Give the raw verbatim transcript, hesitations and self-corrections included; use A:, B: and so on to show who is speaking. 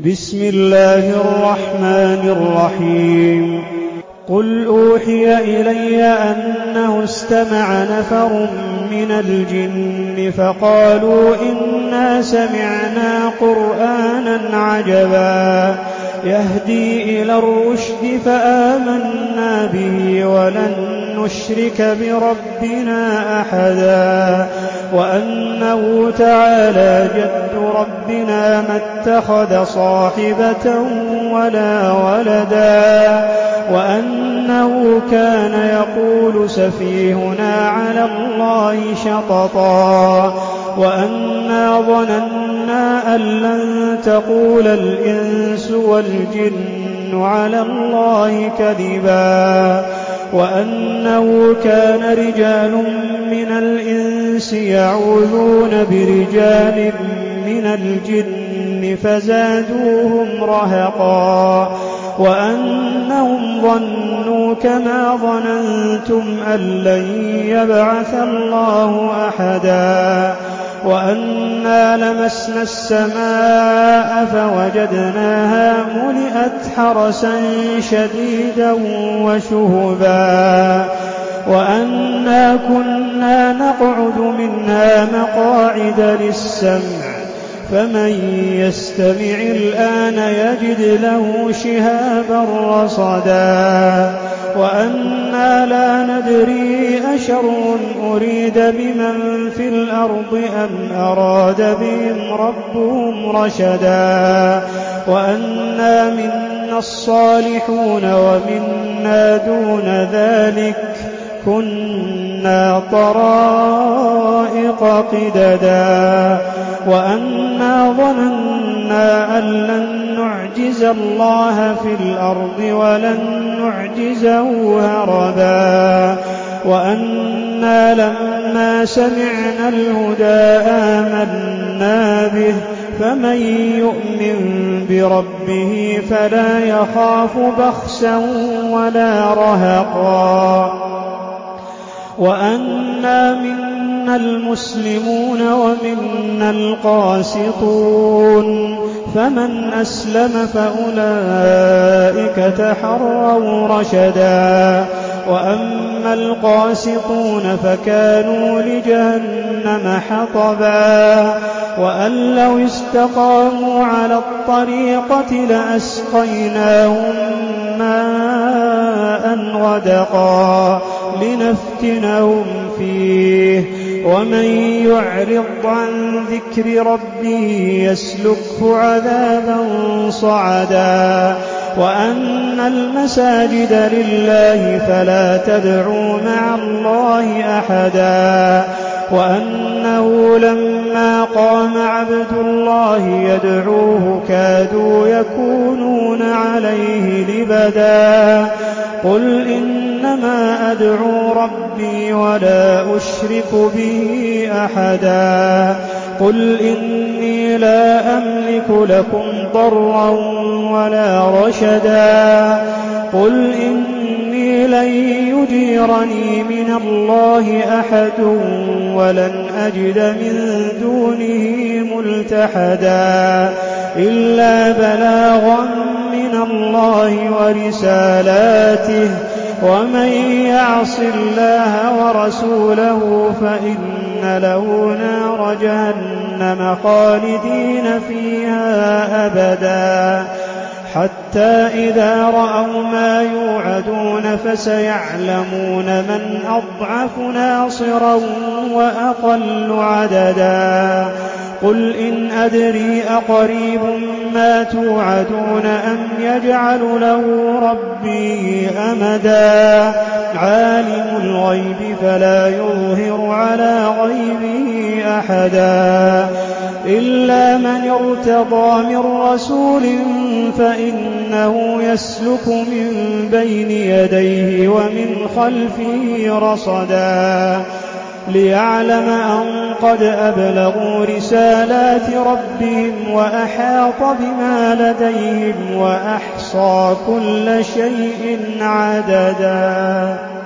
A: بسم الله الرحمن الرحيم قل أوحي إلي أنه استمع نفر من الجن فقالوا إنا سمعنا قرآنا عجبا يهدي إلى الرشد فآمنا به ولن نشرك بربنا أحدا وأنه تعالى جد ربنا ما اتخذ صاحبة ولا ولدا وأنه كان يقول سفيهنا على الله شططا وأنا ظننا أن لن تقول الإنس والجن على الله كذبا وأنه كان رجال من الإنس يعوذون برجال من الجن فزادوهم رهقا وأنهم ظنوا كما ظننتم أن لن يبعث الله أحدا وأنا لمسنا السماء فوجدناها ملئت حرسا شديدا وشهبا وأنا كنا نقعد منها مقاعد للسمع فمن يستمع الآن يجد له شهابا رصدا وأنا لا ندري أشر أريد بمن في الأرض أم أراد بهم ربهم رشدا وأنا منا الصالحون ومنا دون ذلك كنا طرائق قددا وأنا ظننا أن لن نعجز الله في الأرض ولن نعجزه هربا وأنا لما سمعنا الهدى آمنا به فمن يؤمن بربه فلا يخاف بخسا ولا رهقا وأنا منا المسلمون ومنا القاسطون فمن أسلم فأولئك تحروا رشدا وأما القاسطون فكانوا لجهنم حطبا وأن لو استقاموا على الطريقة لأسقيناهم ماء غدقا لنفتنهم فيه ومن يعرض عن ذكر ربه يسلكه عذابا صعدا وأن المساجد لله فلا تدعوا مع الله أحدا وأنه لما قام عبد الله يدعوه كادوا يكونون عليه لبدا قل إنما أدعو ربي ولا أشرك به أحدا قل إني لا أملك لكم ضرا ولا رشدا قل إني لن يجيرني من الله أحد ولن أجد من دونه ملتحدا إلا بلاغا من الله ورسالاته ومن يعص الله ورسوله فإن له نار جهنم خالدين فيها أبدا حتى إذا رأوا ما يوعدون فسيعلمون من أضعف ناصرا وأقل عددا قل إن أدري أقريب ما توعدون أم يجعل له ربي أمدا عالم الغيب فلا يظهر على غيبه أحدا إلا من ارتضى من رسول فإنه يسلك من بين يديه ومن خلفه رصدا ليعلم أن قد أبلغوا رسالات ربهم وأحاط بما لديهم وأحصى كل شيء عددا.